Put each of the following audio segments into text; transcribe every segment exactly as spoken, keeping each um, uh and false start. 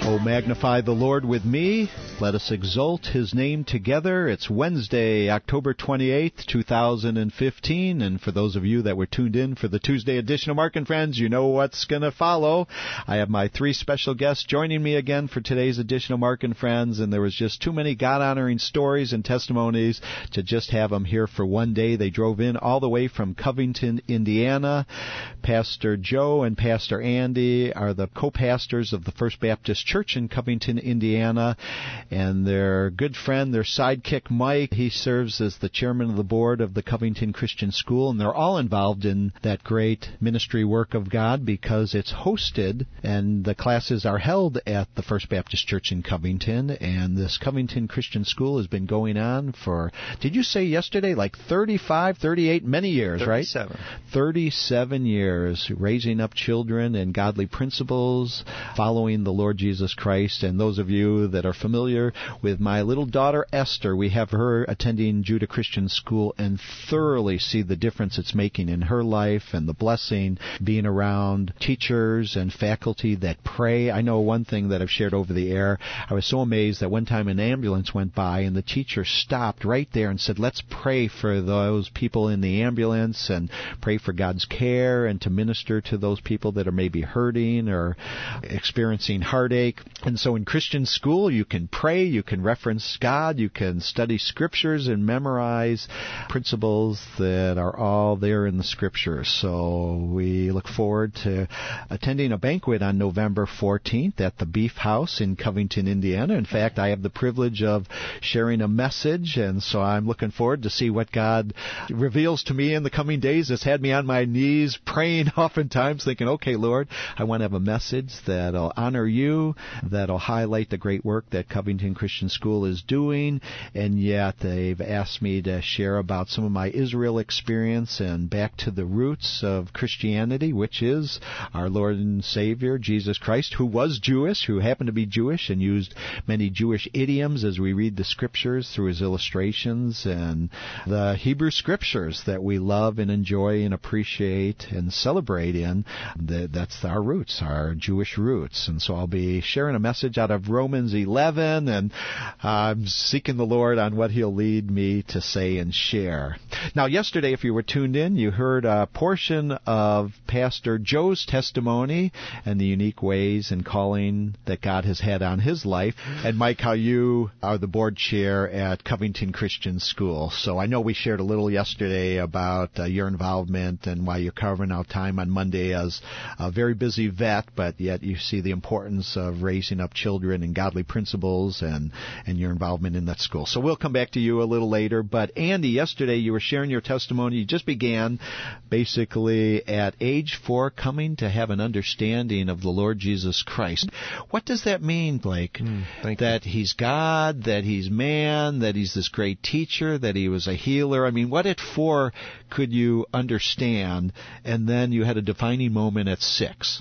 Oh, magnify the Lord with me. Let us exalt His name together. It's Wednesday, October twenty-eighth, two thousand fifteen. And for those of you that were tuned in for the Tuesday edition of Mark and Friends, you know what's going to follow. I have my three special guests joining me again for today's edition of Mark and Friends. And there was just too many God-honoring stories and testimonies to just have them here for one day. They drove in all the way from Covington, Indiana. Pastor Joe and Pastor Andy are the co-pastors of the First Baptist Church in Covington, Indiana, and their good friend, their sidekick, Mike, he serves as the chairman of the board of the Covington Christian School, and they're all involved in that great ministry work of God because it's hosted, and the classes are held at the First Baptist Church in Covington, and this Covington Christian School has been going on for, did you say yesterday, like thirty-five, thirty-eight, many years, thirty-seven. Right? thirty-seven years, raising up children in godly principles, following the Lord Jesus Christ. And those of you that are familiar with my little daughter Esther, we have her attending Judah Christian School and thoroughly see the difference it's making in her life and the blessing being around teachers and faculty that pray. I know one thing that I've shared over the air. I was so amazed that one time an ambulance went by and the teacher stopped right there and said, let's pray for those people in the ambulance and pray for God's care and to minister to those people that are maybe hurting or experiencing heartache. And so in Christian school, you can pray, you can reference God, you can study Scriptures and memorize principles that are all there in the Scriptures. So we look forward to attending a banquet on November fourteenth at the Beef House in Covington, Indiana. In fact, I have the privilege of sharing a message, and so I'm looking forward to see what God reveals to me in the coming days. It's had me on my knees praying oftentimes, thinking, okay, Lord, I want to have a message that'll honor you, that'll highlight the great work that Covington Christian School is doing, and yet they've asked me to share about some of my Israel experience and back to the roots of Christianity, which is our Lord and Savior, Jesus Christ, who was Jewish, who happened to be Jewish and used many Jewish idioms as we read the Scriptures through his illustrations and the Hebrew Scriptures that we love and enjoy and appreciate and celebrate in. That's our roots, our Jewish roots. And so I'll be sharing a message out of Romans eleven, and I'm seeking the Lord on what He'll lead me to say and share. Now, yesterday, if you were tuned in, you heard a portion of Pastor Joe's testimony and the unique ways and calling that God has had on his life. And Mike, how you are the board chair at Covington Christian School. So I know we shared a little yesterday about uh, your involvement and why you're carving out time on Monday as a very busy vet, but yet you see the importance of raising up children and godly principles and, and your involvement in that school. So we'll come back to you a little later. But Andy, yesterday you were sharing your testimony. You just began basically at age four coming to have an understanding of the Lord Jesus Christ. What does that mean, Blake? Mm, that you. He's God, that He's man, that He's this great teacher, that He was a healer. I mean, what at four could you understand? And then you had a defining moment at six.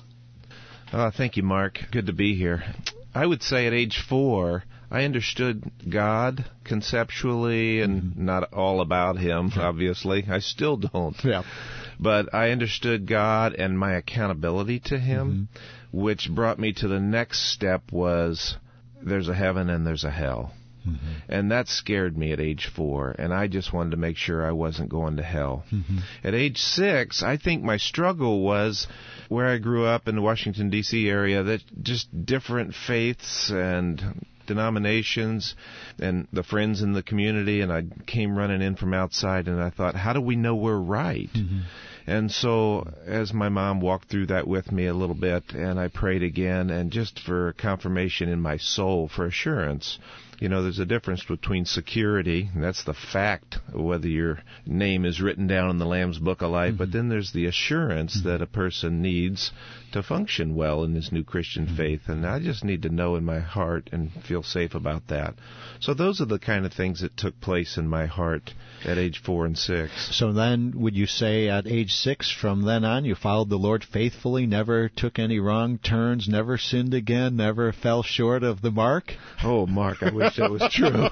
Uh, thank you, Mark. Good to be here. I would say at age four, I understood God conceptually and mm-hmm. not all about Him, obviously. I still don't. Yeah. But I understood God and my accountability to Him, mm-hmm. which brought me to the next step was there's a heaven and there's a hell. Mm-hmm. And that scared me at age four, and I just wanted to make sure I wasn't going to hell. Mm-hmm. At age six, I think my struggle was where I grew up in the Washington, D C area, that just different faiths and denominations and the friends in the community, and I came running in from outside, and I thought, how do we know we're right? Mm-hmm. And so as my mom walked through that with me a little bit, and I prayed again, and just for confirmation in my soul, for assurance, you know, there's a difference between security, and that's the fact, whether your name is written down in the Lamb's Book of Life, mm-hmm. but then there's the assurance mm-hmm. that a person needs to function well in his new Christian mm-hmm. faith, and I just need to know in my heart and feel safe about that. So those are the kind of things that took place in my heart at age four and six. So then would you say at age six, from then on, you followed the Lord faithfully, never took any wrong turns, never sinned again, never fell short of the mark? Oh, Mark, I wish that was true.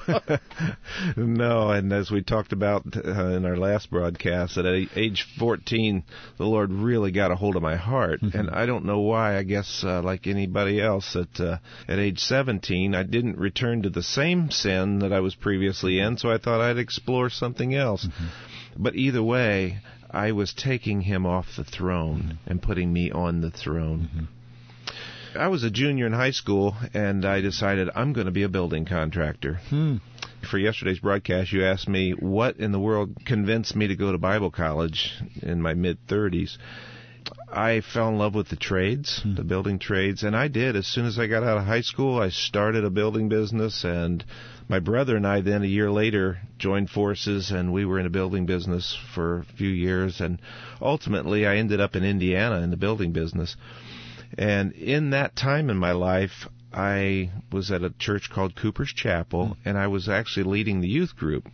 No, and as we talked about uh, in our last broadcast, at age fourteen, the Lord really got a hold of my heart. Mm-hmm. And I don't know why. I guess uh, like anybody else, at, uh, at age seventeen, I didn't return to the same sin that I was previously in, so I thought I'd explore something else. Mm-hmm. But either way, I was taking him off the throne mm-hmm. and putting me on the throne. Mm-hmm. I was a junior in high school, and I decided I'm going to be a building contractor. Hmm. For yesterday's broadcast, you asked me what in the world convinced me to go to Bible college in my mid-thirties. I fell in love with the trades, hmm. the building trades, and I did. As soon as I got out of high school, I started a building business, and my brother and I then a year later joined forces, and we were in a building business for a few years, and ultimately I ended up in Indiana in the building business. And in that time in my life, I was at a church called Cooper's Chapel, hmm. and I was actually leading the youth group.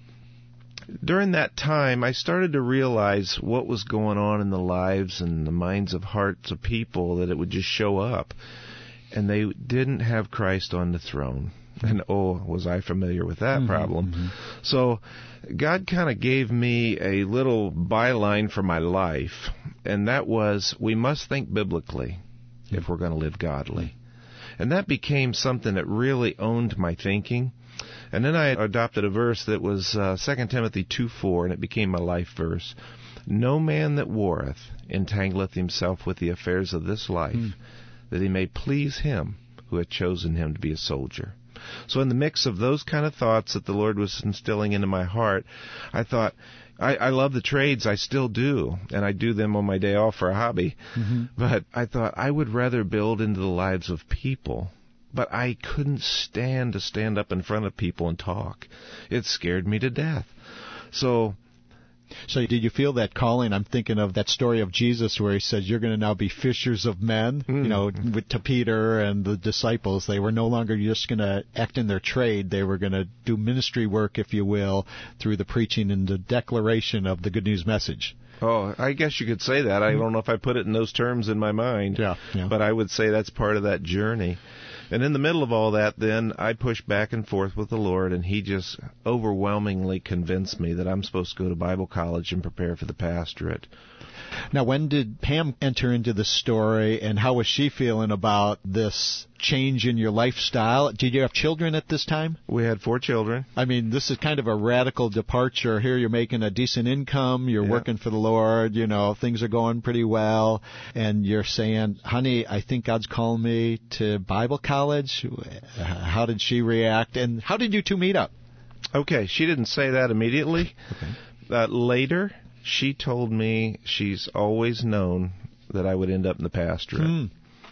During that time, I started to realize what was going on in the lives and the minds of hearts of people, that it would just show up. And they didn't have Christ on the throne. And oh, was I familiar with that mm-hmm, problem. Mm-hmm. So God kind of gave me a little byline for my life, and that was, we must think biblically mm-hmm. if we're going to live godly. And that became something that really owned my thinking. And then I adopted a verse that was uh, Second Timothy two four, and it became my life verse. No man that warreth entangleth himself with the affairs of this life, mm. that he may please him who hath chosen him to be a soldier. So in the mix of those kind of thoughts that the Lord was instilling into my heart, I thought, I, I love the trades, I still do, and I do them on my day off for a hobby. Mm-hmm. But I thought I would rather build into the lives of people. But I couldn't stand to stand up in front of people and talk. It scared me to death. So... So did you feel that calling? I'm thinking of that story of Jesus where he says, you're going to now be fishers of men. Mm. You know, with, to Peter and the disciples, they were no longer just going to act in their trade. They were going to do ministry work, if you will, through the preaching and the declaration of the good news message. Oh, I guess you could say that. I don't know if I put it in those terms in my mind. Yeah, yeah. But I would say that's part of that journey. And in the middle of all that, then, I pushed back and forth with the Lord, and He just overwhelmingly convinced me that I'm supposed to go to Bible college and prepare for the pastorate. Now, when did Pam enter into the story, and how was she feeling about this change in your lifestyle? Did you have children at this time? We had four children. I mean, this is kind of a radical departure. Here you're making a decent income, you're yeah. working for the Lord, you know, things are going pretty well, and you're saying, honey, I think God's calling me to Bible college. How did she react, and how did you two meet up? Okay, she didn't say that immediately. Okay. Uh, later... She told me she's always known that I would end up in the pastorate. Hmm.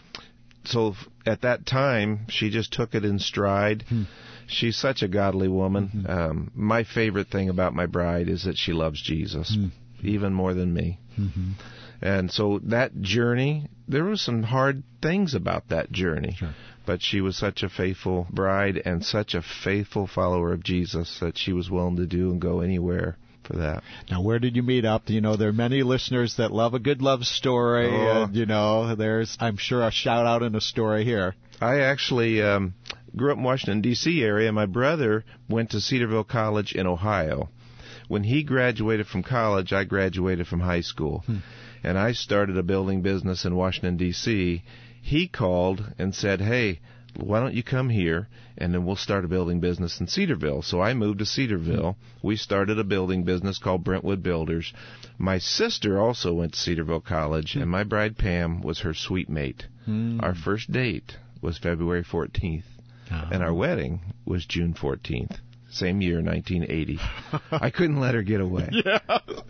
So at that time, she just took it in stride. Hmm. She's such a godly woman. Mm-hmm. Um, my favorite thing about my bride is that she loves Jesus, hmm. even more than me. Mm-hmm. And so that journey, there were some hard things about that journey. Sure. But she was such a faithful bride and such a faithful follower of Jesus that she was willing to do and go anywhere for that. Now, where did you meet up? You know, there are many listeners that love a good love story. Oh. And, you know, there's, I'm sure, a shout out and a story here. I actually um, grew up in Washington, D C area. My brother went to Cedarville College in Ohio. When he graduated from college, I graduated from high school. Hmm. And I started a building business in Washington, D C He called and said, hey, why don't you come here, and then we'll start a building business in Cedarville. So I moved to Cedarville. We started a building business called Brentwood Builders. My sister also went to Cedarville College, and my bride, Pam, was her suite mate. Mm. Our first date was February fourteenth, uh-huh. and our wedding was June fourteenth. Same year, nineteen eighty. I couldn't let her get away. Yeah.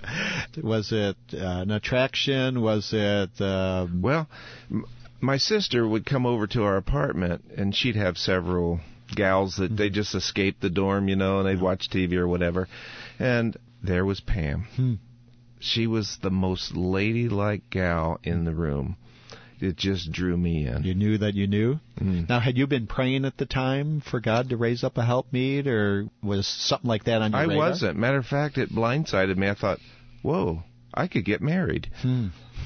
Was it uh, an attraction? Was it... Um... Well... M- My sister would come over to our apartment, and she'd have several gals that mm-hmm. they just escaped the dorm, you know, and they'd watch T V or whatever. And there was Pam. Hmm. She was the most ladylike gal in the room. It just drew me in. You knew that you knew? Mm. Now, had you been praying at the time for God to raise up a helpmeet, or was something like that on your I radar? wasn't. Matter of fact, it blindsided me. I thought, whoa, I could get married. Hmm.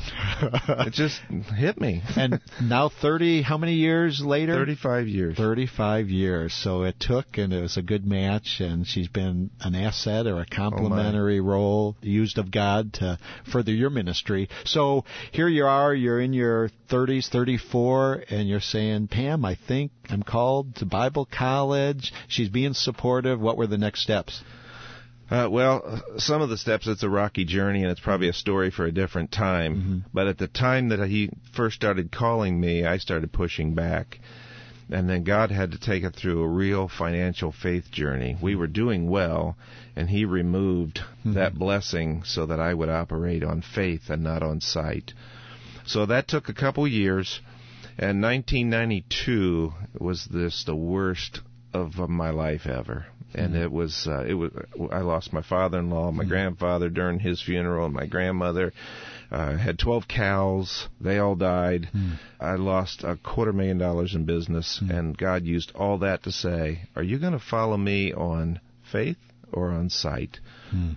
It just hit me. And now thirty, how many years later? thirty-five years. thirty-five years. So it took, and it was a good match, and she's been an asset or a complementary oh role used of God to further your ministry. So here you are, you're in your thirties, thirty-four, and you're saying, Pam, I think I'm called to Bible college. She's being supportive. What were the next steps? Uh, well, some of the steps, it's a rocky journey, and it's probably a story for a different time. Mm-hmm. But at the time that he first started calling me, I started pushing back. And then God had to take it through a real financial faith journey. We were doing well, and he removed mm-hmm. that blessing so that I would operate on faith and not on sight. So that took a couple years, and nineteen ninety-two was this the worst of my life ever. And it was, uh, it was. I lost my father-in-law, my mm-hmm. grandfather during his funeral, and my grandmother. I uh, had twelve cows. They all died. Mm. I lost a quarter million dollars in business, mm. and God used all that to say, are you going to follow me on faith or on sight? Mm.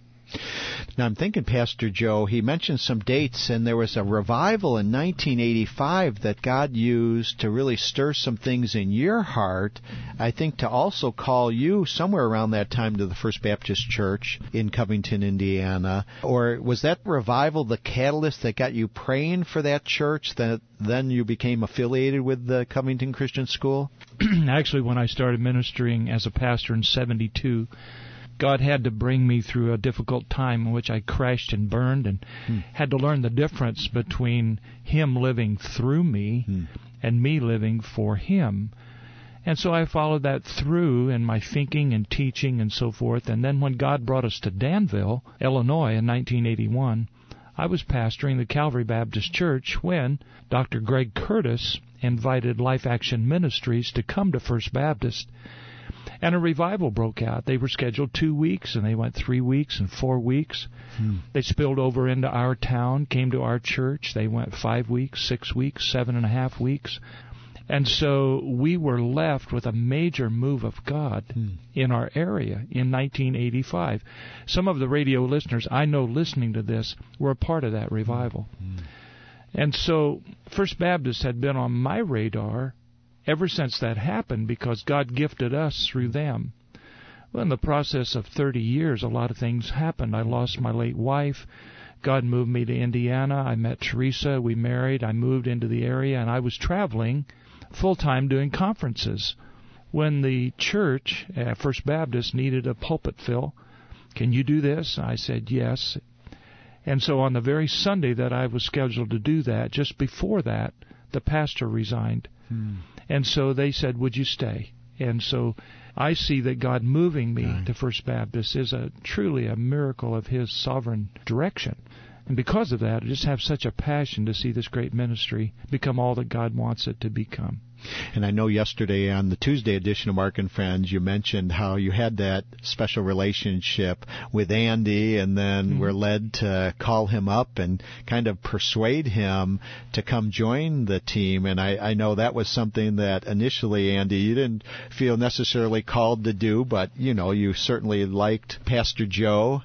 Now, I'm thinking, Pastor Joe, he mentioned some dates, and there was a revival in nineteen eighty-five that God used to really stir some things in your heart, I think to also call you somewhere around that time to the First Baptist Church in Covington, Indiana. Or was that revival the catalyst that got you praying for that church, that then you became affiliated with the Covington Christian School? Actually, when I started ministering as a pastor in seventy-two, God had to bring me through a difficult time in which I crashed and burned and hmm. had to learn the difference between Him living through me hmm. and me living for Him. And so I followed that through in my thinking and teaching and so forth. And then when God brought us to Danville, Illinois in nineteen eighty-one, I was pastoring the Calvary Baptist Church when Doctor Greg Curtis invited Life Action Ministries to come to First Baptist. And a revival broke out. They were scheduled two weeks, and they went three weeks and four weeks. Hmm. They spilled over into our town, came to our church. They went five weeks, six weeks, seven and a half weeks. And so we were left with a major move of God hmm. in our area in nineteen eighty-five. Some of the radio listeners I know listening to this were a part of that revival. Hmm. And so First Baptist had been on my radar ever since that happened, because God gifted us through them. Well, in the process of thirty years, a lot of things happened. I lost my late wife. God moved me to Indiana. I met Teresa. We married. I moved into the area, and I was traveling full-time doing conferences. When the church at First Baptist needed a pulpit fill, can you do this? I said yes. And so on the very Sunday that I was scheduled to do that, just before that, the pastor resigned. Hmm. And so they said, would you stay? And so I see that God moving me right. to First Baptist is a truly a miracle of His sovereign direction. And because of that, I just have such a passion to see this great ministry become all that God wants it to become. And I know yesterday on the Tuesday edition of Mark and Friends, you mentioned how you had that special relationship with Andy, and then mm-hmm. were led to call him up and kind of persuade him to come join the team. And I, I know that was something that initially, Andy, you didn't feel necessarily called to do, but, you know, you certainly liked Pastor Joe,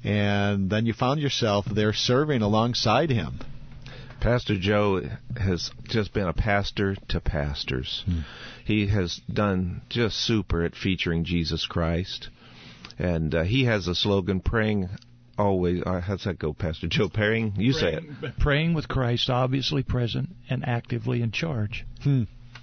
and then you found yourself there serving alongside him. Pastor Joe has just been a pastor to pastors. Hmm. He has done just super at featuring Jesus Christ. And uh, he has a slogan, praying always. Uh, how's that go, Pastor Joe? Praying? You praying, say it. Praying with Christ, obviously present and actively in charge. Hmm.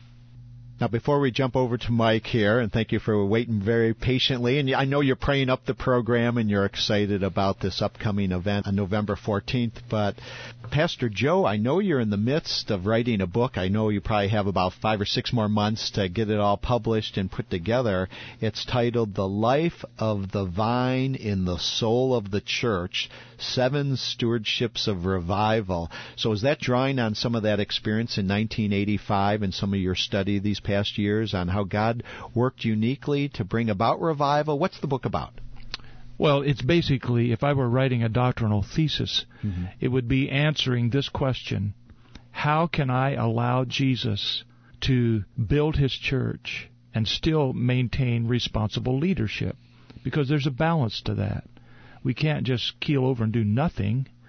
Now, before we jump over to Mike here, and thank you for waiting very patiently, and I know you're praying up the program and you're excited about this upcoming event on November fourteenth, but Pastor Joe, I know you're in the midst of writing a book. I know you probably have about five or six more months to get it all published and put together. It's titled The Life of the Vine in the Soul of the Church, Seven Stewardships of Revival. So is that drawing on some of that experience in nineteen eighty-five and some of your study these past years on how God worked uniquely to bring about revival? What's the book about? Well, it's basically, if I were writing a doctrinal thesis, mm-hmm. it would be answering this question: how can I allow Jesus to build His church and still maintain responsible leadership? Because there's a balance to that. We can't just keel over and do nothing.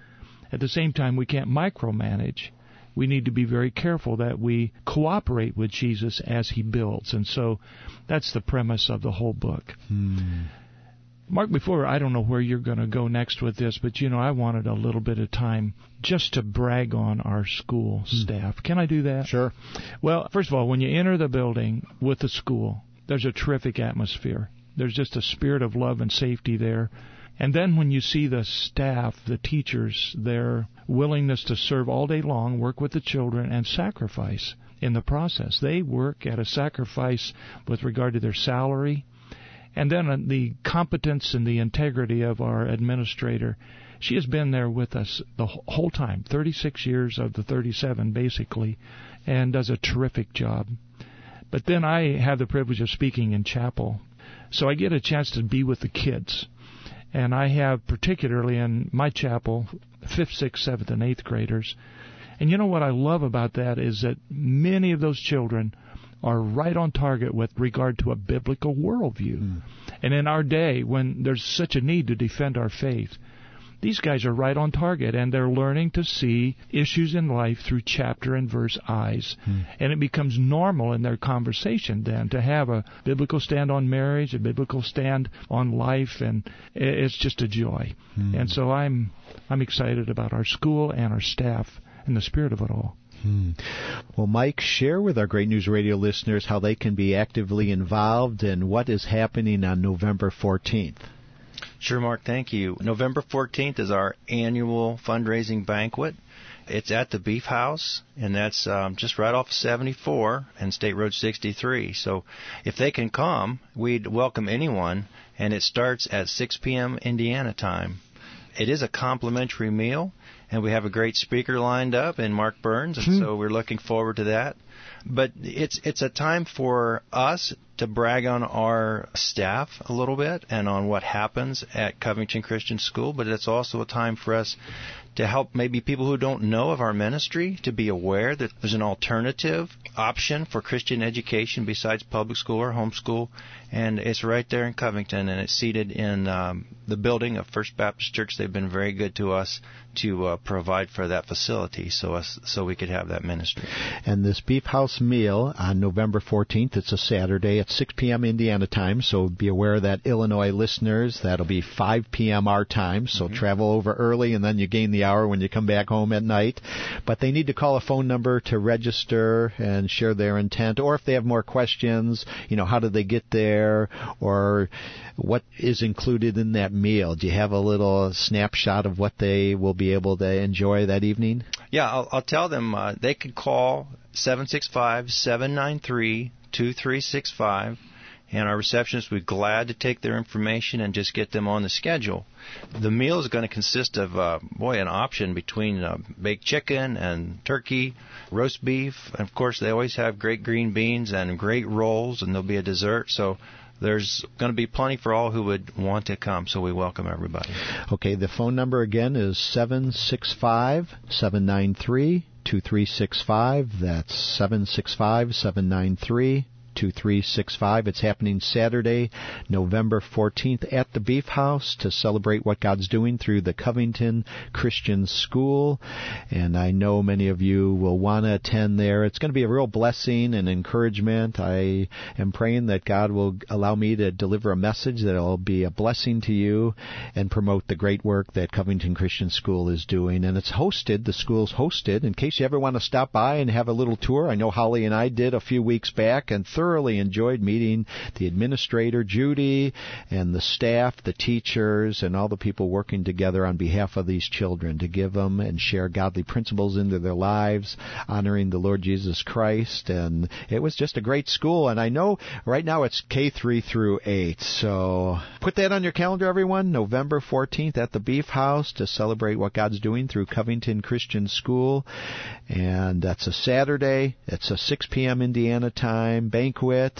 At the same time, we can't micromanage. We need to be very careful that we cooperate with Jesus as he builds. And so that's the premise of the whole book. Hmm. Mark, before, I don't know where you're going to go next with this, but, you know, I wanted a little bit of time just to brag on our school hmm. staff. Can I do that? Sure. Well, first of all, when you enter the building with the school, there's a terrific atmosphere. There's just a spirit of love and safety there. And then when you see the staff, the teachers, their willingness to serve all day long, work with the children, and sacrifice in the process. They work at a sacrifice with regard to their salary. And then the competence and the integrity of our administrator. She has been there with us the whole time, thirty-six years of the thirty-seven, basically, and does a terrific job. But then I have the privilege of speaking in chapel, so I get a chance to be with the kids. And I have, particularly in my chapel, fifth, sixth, seventh, and eighth graders. And you know what I love about that is that many of those children are right on target with regard to a biblical worldview. Mm. And in our day, when there's such a need to defend our faith, these guys are right on target, and they're learning to see issues in life through chapter and verse eyes. Mm. And it becomes normal in their conversation then to have a biblical stand on marriage, a biblical stand on life, and it's just a joy. Mm. And so I'm I'm excited about our school and our staff and the spirit of it all. Hmm. Well, Mike, share with our Great News Radio listeners how they can be actively involved and what is happening on November fourteenth. Sure, Mark, thank you. November fourteenth is our annual fundraising banquet. It's at the Beef House, and that's um, just right off of seventy-four and State Road sixty-three. So if they can come, we'd welcome anyone, and it starts at six p.m. Indiana time. It is a complimentary meal, and we have a great speaker lined up in Mark Burns, and so we're looking forward to that. But it's it's a time for us to brag on our staff a little bit and on what happens at Covington Christian School, but it's also a time for us to help maybe people who don't know of our ministry to be aware that there's an alternative option for Christian education besides public school or homeschool, and it's right there in Covington, and it's seated in um, the building of First Baptist Church. They've been very good to us to uh, provide for that facility so us so we could have that ministry. And this Beef House meal on November fourteenth, it's a Saturday at six p.m. Indiana time, so be aware of that, Illinois listeners. That'll be five p.m. our time, so mm-hmm. travel over early, and then you gain the hour when you come back home at night. But they need to call a phone number to register and share their intent, or if they have more questions, you know, how did they get there, or what is included in that meal? Do you have a little snapshot of what they will be able to enjoy that evening? Yeah, I'll, I'll tell them uh, they could call seven six five, seven nine three, two three six five, and our receptionist would be glad to take their information and just get them on the schedule. The meal is going to consist of, uh, boy, an option between uh, baked chicken and turkey, roast beef, and of course they always have great green beans and great rolls, and there'll be a dessert, so there's going to be plenty for all who would want to come, so we welcome everybody. Okay, the phone number again is seven six five, seven nine three, two three six five. That's seven six five, seven nine three, two three six five. It's happening Saturday, November fourteenth at the Beef House to celebrate what God's doing through the Covington Christian School. And I know many of you will want to attend there. It's going to be a real blessing and encouragement. I am praying that God will allow me to deliver a message that will be a blessing to you and promote the great work that Covington Christian School is doing. And it's hosted, the school's hosted, in case you ever want to stop by and have a little tour. I know Holly and I did a few weeks back, and thoroughly enjoyed meeting the administrator, Judy, and the staff, the teachers, and all the people working together on behalf of these children to give them and share godly principles into their lives, honoring the Lord Jesus Christ. And it was just a great school. And I know right now it's K three through eight. So put that on your calendar, everyone, November fourteenth at the Beef House to celebrate what God's doing through Covington Christian School. And that's a Saturday. It's a six p.m. Indiana time banquet.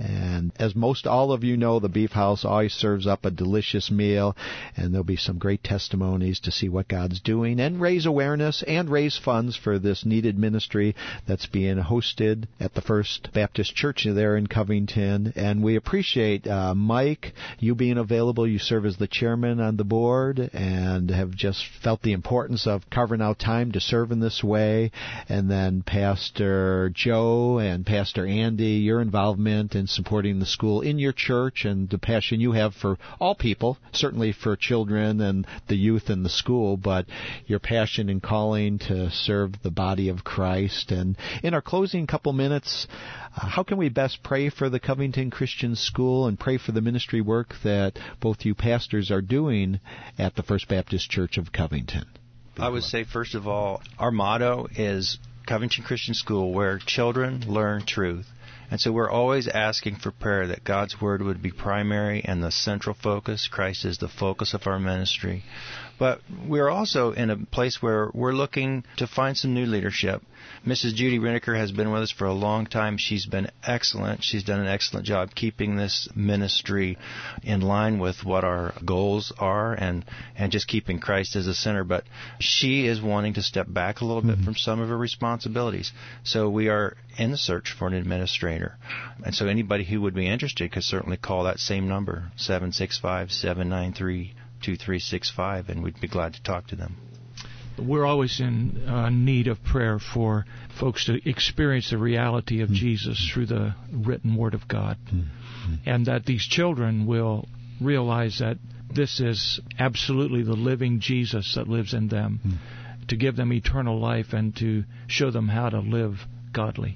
And as most all of you know, the Beef House always serves up a delicious meal, and there'll be some great testimonies to see what God's doing and raise awareness and raise funds for this needed ministry that's being hosted at the First Baptist Church there in Covington. And we appreciate uh, Mike, you being available. You serve as the chairman on the board and have just felt the importance of carving out time to serve in this way. And then Pastor Joe and Pastor Andy, your involvement in supporting the school in your church and the passion you have for all people, certainly for children and the youth in the school, but your passion and calling to serve the body of Christ. And in our closing couple minutes, uh, how can we best pray for the Covington Christian School and pray for the ministry work that both you pastors are doing at the First Baptist Church of Covington? I would say, first of all, our motto is Covington Christian School, where children learn truth. And so we're always asking for prayer that God's Word would be primary and the central focus. Christ is the focus of our ministry. But we're also in a place where we're looking to find some new leadership. Missus Judy Riniker has been with us for a long time. She's been excellent. She's done an excellent job keeping this ministry in line with what our goals are and, and just keeping Christ as the center. But she is wanting to step back a little bit from some of her responsibilities. So we are in the search for an administrator. And so anybody who would be interested could certainly call that same number, seven six five, seven nine three, two three six five, and we'd be glad to talk to them. We're always in uh, need of prayer for folks to experience the reality of mm-hmm. Jesus through the written Word of God, mm-hmm. and that these children will realize that this is absolutely the living Jesus that lives in them, mm-hmm. to give them eternal life and to show them how to live godly.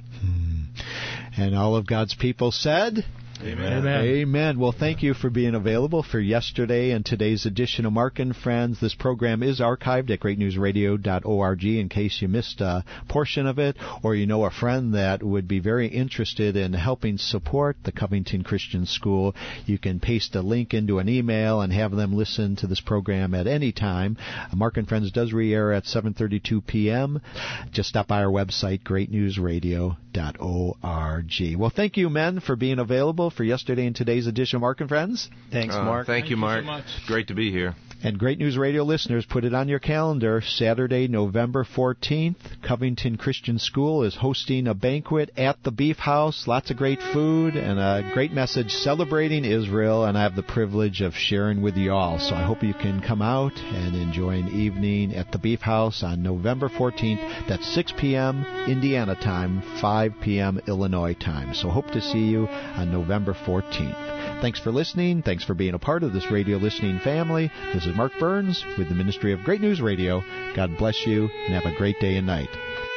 Mm-hmm. And all of God's people said... Amen. Amen. Amen. Well, thank you for being available for yesterday and today's edition of Mark and Friends. This program is archived at great news radio dot org in case you missed a portion of it, or you know a friend that would be very interested in helping support the Covington Christian School. You can paste a link into an email and have them listen to this program at any time. Mark and Friends does re-air at seven thirty-two p.m. Just stop by our website, great news radio dot org. Well, thank you, men, for being available for yesterday and today's edition of Mark and Friends. Thanks, uh, Mark. Thank, thank you, Mark. You so Great to be here. And Great News Radio listeners, put it on your calendar. Saturday, November fourteenth, Covington Christian School is hosting a banquet at the Beef House. Lots of great food and a great message celebrating Israel, and I have the privilege of sharing with you all. So I hope you can come out and enjoy an evening at the Beef House on November fourteenth. That's six p.m. Indiana time, five p.m. Illinois time. So hope to see you on November fourteenth. Thanks for listening. Thanks for being a part of this radio listening family. This is Mark Burns with the Ministry of Great News Radio. God bless you and have a great day and night.